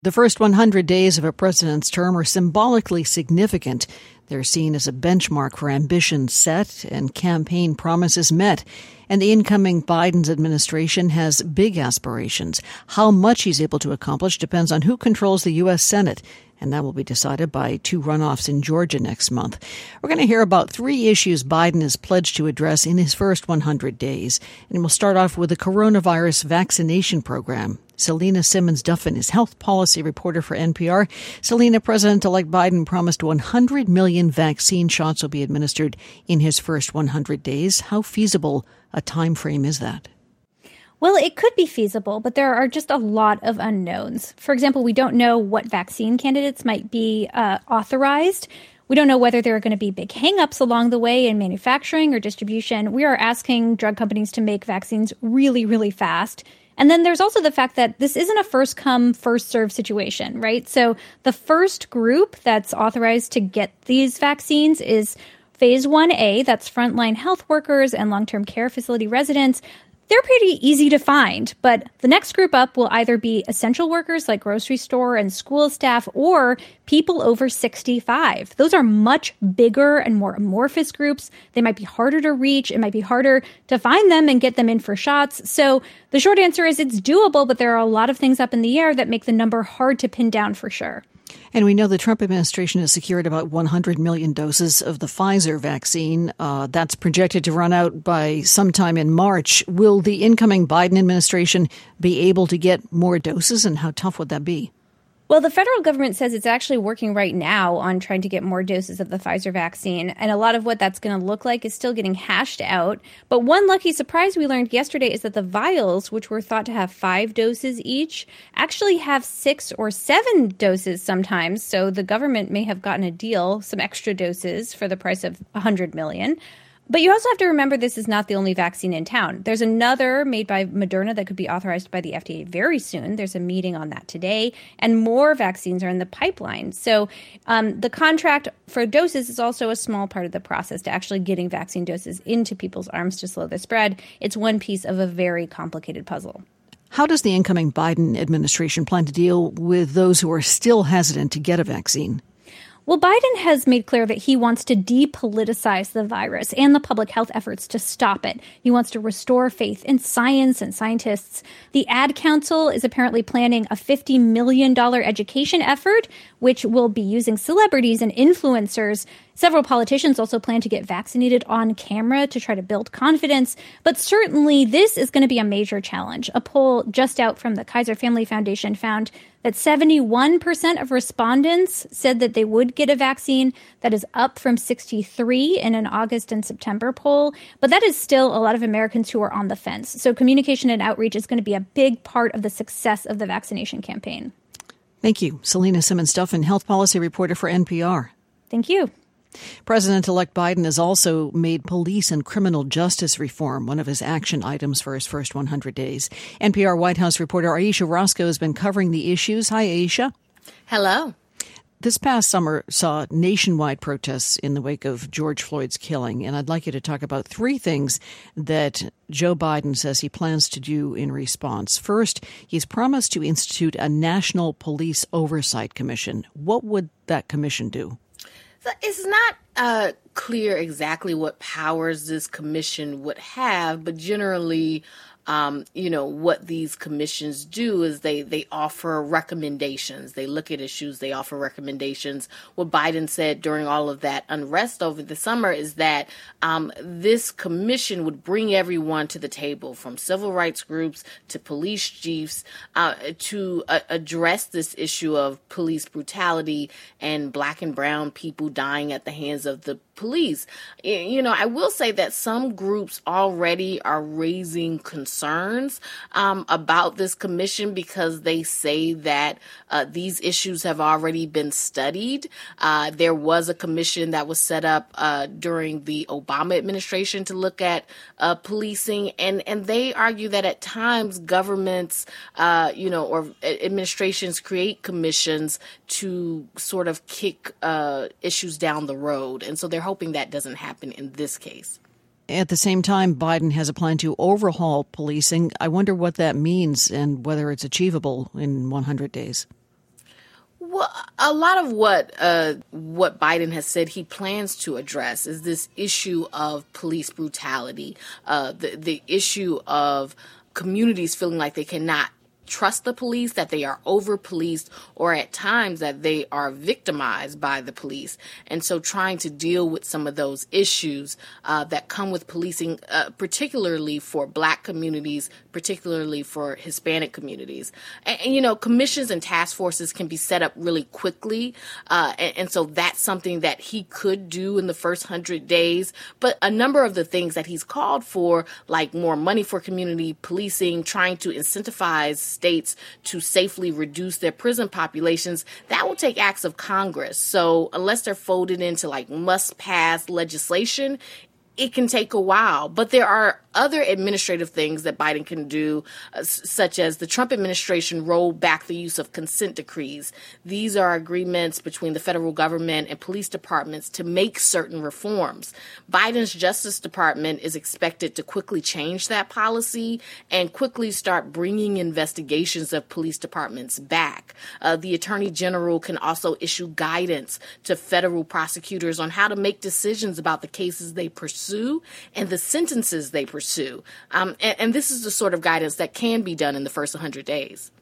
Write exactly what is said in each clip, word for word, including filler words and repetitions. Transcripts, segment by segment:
The first one hundred days of a president's term are symbolically significant. They're seen as a benchmark for ambition set and campaign promises met. And the incoming Biden administration has big aspirations. How much he's able to accomplish depends on who controls the U S Senate. And that will be decided by two runoffs in Georgia next month. We're going to hear about three issues Biden has pledged to address in his first one hundred days. And we'll start off with the coronavirus vaccination program. Selena Simmons-Duffin is health policy reporter for N P R. Selena, President-elect Biden promised one hundred million vaccine shots will be administered in his first one hundred days. How feasible a time frame is that? Well, it could be feasible, but there are just a lot of unknowns. For example, we don't know what vaccine candidates might be uh, authorized. We don't know whether there are going to be big hangups along the way in manufacturing or distribution. We are asking drug companies to make vaccines really, really fast. And then there's also the fact that this isn't a first come, first serve situation, right? So the first group that's authorized to get these vaccines is phase one A, that's frontline health workers and long-term care facility residents. They're pretty easy to find, but the next group up will either be essential workers like grocery store and school staff or people over sixty-five. Those are much bigger and more amorphous groups. They might be harder to reach. It might be harder to find them and get them in for shots. So the short answer is it's doable, but there are a lot of things up in the air that make the number hard to pin down for sure. And we know the Trump administration has secured about one hundred million doses of the Pfizer vaccine. Uh, that's projected to run out by sometime in March. Will the incoming Biden administration be able to get more doses, and how tough would that be? Well, the federal government says it's actually working right now on trying to get more doses of the Pfizer vaccine. And a lot of what that's going to look like is still getting hashed out. But one lucky surprise we learned yesterday is that the vials, which were thought to have five doses each, actually have six or seven doses sometimes. So the government may have gotten a deal, some extra doses for the price of one hundred million dollars. But you also have to remember this is not the only vaccine in town. There's another made by Moderna that could be authorized by the F D A very soon. There's a meeting on that today, and more vaccines are in the pipeline. So um, the contract for doses is also a small part of the process to actually getting vaccine doses into people's arms to slow the spread. It's one piece of a very complicated puzzle. How does the incoming Biden administration plan to deal with those who are still hesitant to get a vaccine? Well, Biden has made clear that he wants to depoliticize the virus and the public health efforts to stop it. He wants to restore faith in science and scientists. The Ad Council is apparently planning a fifty million dollars education effort, which will be using celebrities and influencers. Several politicians also plan to get vaccinated on camera to try to build confidence. But certainly this is going to be a major challenge. A poll just out from the Kaiser Family Foundation found that seventy-one percent of respondents said that they would get a vaccine. That is up from sixty-three in an August and September poll. But that is still a lot of Americans who are on the fence. So communication and outreach is going to be a big part of the success of the vaccination campaign. Thank you. Selena Simmons-Duffin, health policy reporter for N P R. Thank you. President-elect Biden has also made police and criminal justice reform one of his action items for his first one hundred days. N P R White House reporter Aisha Roscoe has been covering the issues. Hi, Aisha. Hello. This past summer saw nationwide protests in the wake of George Floyd's killing, and I'd like you to talk about three things that Joe Biden says he plans to do in response. First, he's promised to institute a National Police Oversight Commission. What would that commission do? So it's not uh, clear exactly what powers this commission would have, but generally, um, you know, what these commissions do is they, they offer recommendations. They look at issues, they offer recommendations. What Biden said during all of that unrest over the summer is that um, this commission would bring everyone to the table, from civil rights groups to police chiefs, uh, to uh, address this issue of police brutality and Black and brown people dying at the hands of the police. You know, I will say that some groups already are raising concerns um, about this commission because they say that uh, these issues have already been studied. Uh, there was a commission that was set up uh, during the Obama administration to look at uh, policing, and, and they argue that at times governments, uh, you know, or administrations create commissions to sort of kick uh, issues down the road. And so they're hoping that doesn't happen in this case. At the same time, Biden has a plan to overhaul policing. I wonder what that means and whether it's achievable in one hundred days. Well, a lot of what uh, what Biden has said he plans to address is this issue of police brutality, uh, the the issue of communities feeling like they cannot trust the police, that they are over-policed, or at times that they are victimized by the police. And so trying to deal with some of those issues uh, that come with policing, uh, particularly for Black communities, particularly for Hispanic communities. And, and, you know, commissions and task forces can be set up really quickly. Uh, and, and so that's something that he could do in the first hundred days. But a number of the things that he's called for, like more money for community policing, trying to incentivize states to safely reduce their prison populations, that will take acts of Congress. So unless they're folded into like must-pass legislation, it can take a while. But there are other administrative things that Biden can do, uh, such as the Trump administration rolled back the use of consent decrees. These are agreements between the federal government and police departments to make certain reforms. Biden's Justice Department is expected to quickly change that policy and quickly start bringing investigations of police departments back. Uh, the Attorney General can also issue guidance to federal prosecutors on how to make decisions about the cases they pursue and the sentences they pursue. Pursue. Um, and, and this is the sort of guidance that can be done in the first one hundred days.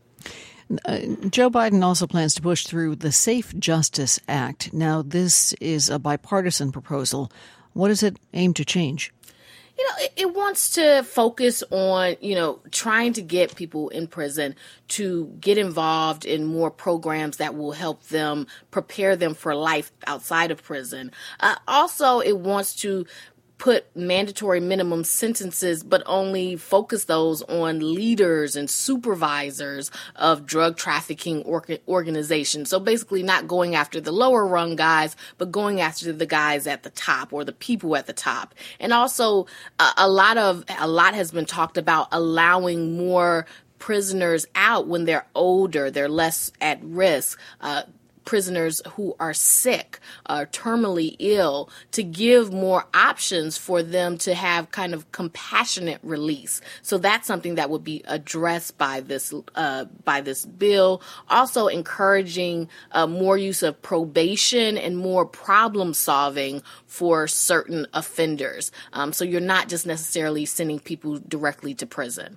Uh, Joe Biden also plans to push through the Safe Justice Act. Now, this is a bipartisan proposal. What does it aim to change? You know, it, it wants to focus on, you know, trying to get people in prison to get involved in more programs that will help them prepare them for life outside of prison. Uh, also, it wants to put mandatory minimum sentences, but only focus those on leaders and supervisors of drug trafficking or- organizations. So basically not going after the lower rung guys, but going after the guys at the top or the people at the top. And also uh, a lot of, a lot has been talked about allowing more prisoners out when they're older, they're less at risk, uh, prisoners who are sick, uh, terminally ill, to give more options for them to have kind of compassionate release. So that's something that would be addressed by this uh, by this bill. Also encouraging uh, more use of probation and more problem solving for certain offenders. Um, so you're not just necessarily sending people directly to prison.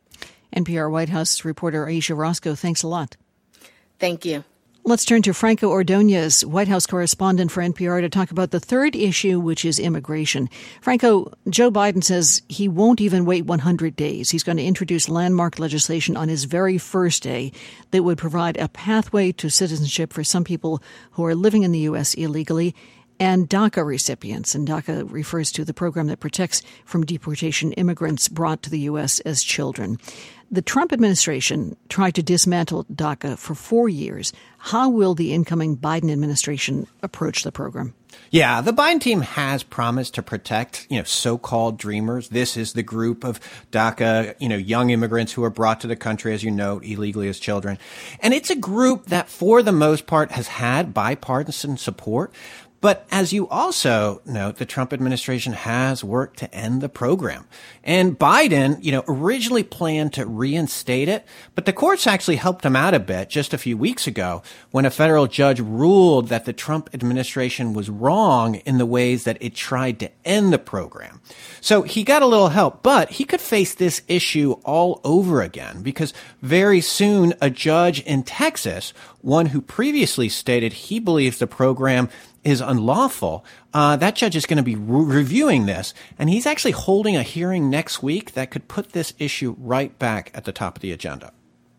N P R White House reporter Aisha Roscoe, thanks a lot. Thank you. Let's turn to Franco Ordonez, White House correspondent for N P R, to talk about the third issue, which is immigration. Franco, Joe Biden says he won't even wait one hundred days. He's going to introduce landmark legislation on his very first day that would provide a pathway to citizenship for some people who are living in the U S illegally and DACA recipients. And DACA refers to the program that protects from deportation immigrants brought to the U S as children. The Trump administration tried to dismantle DACA for four years. How will the incoming Biden administration approach the program? Yeah, the Biden team has promised to protect, you know, so-called dreamers. This is the group of DACA, you know, young immigrants who are brought to the country, as you note, illegally as children. And it's a group that, for the most part, has had bipartisan support. But as you also note, the Trump administration has worked to end the program. And Biden, you know, originally planned to reinstate it, but the courts actually helped him out a bit just a few weeks ago when a federal judge ruled that the Trump administration was wrong in the ways that it tried to end the program. So he got a little help, but he could face this issue all over again because very soon a judge in Texas, one who previously stated he believes the program is unlawful, uh, that judge is going to be re- reviewing this, and he's actually holding a hearing next week that could put this issue right back at the top of the agenda.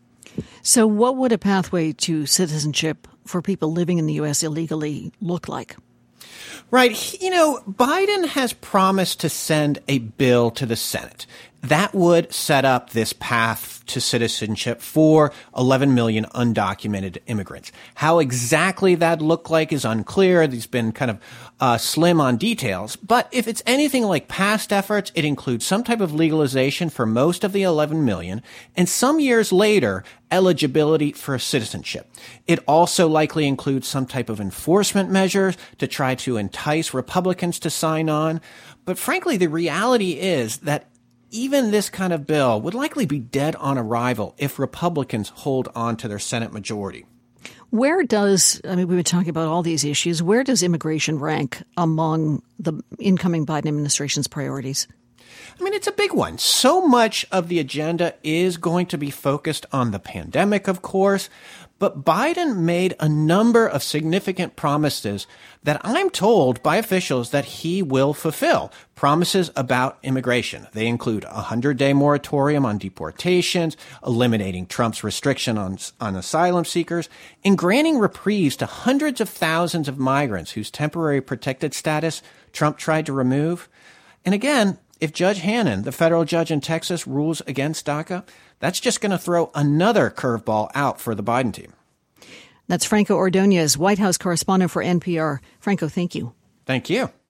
So what would a pathway to citizenship for people living in the U S illegally look like? Right. You know, Biden has promised to send a bill to the Senate that would set up this path to citizenship for eleven million undocumented immigrants. How exactly that looked like is unclear. He's been kind of uh, slim on details. But if it's anything like past efforts, it includes some type of legalization for most of the eleven million, and some years later, eligibility for citizenship. It also likely includes some type of enforcement measures to try to entice Republicans to sign on. But frankly, the reality is that even this kind of bill would likely be dead on arrival if Republicans hold on to their Senate majority. Where does, I mean, we've been talking about all these issues. Where does immigration rank among the incoming Biden administration's priorities? I mean, it's a big one. So much of the agenda is going to be focused on the pandemic, of course. But Biden made a number of significant promises that I'm told by officials that he will fulfill. Promises about immigration. They include a hundred-day moratorium on deportations, eliminating Trump's restriction on, on asylum seekers, and granting reprieves to hundreds of thousands of migrants whose temporary protected status Trump tried to remove. And again, if Judge Hannon, the federal judge in Texas, rules against DACA, that's just going to throw another curveball out for the Biden team. That's Franco Ordonez, White House correspondent for N P R. Franco, thank you. Thank you.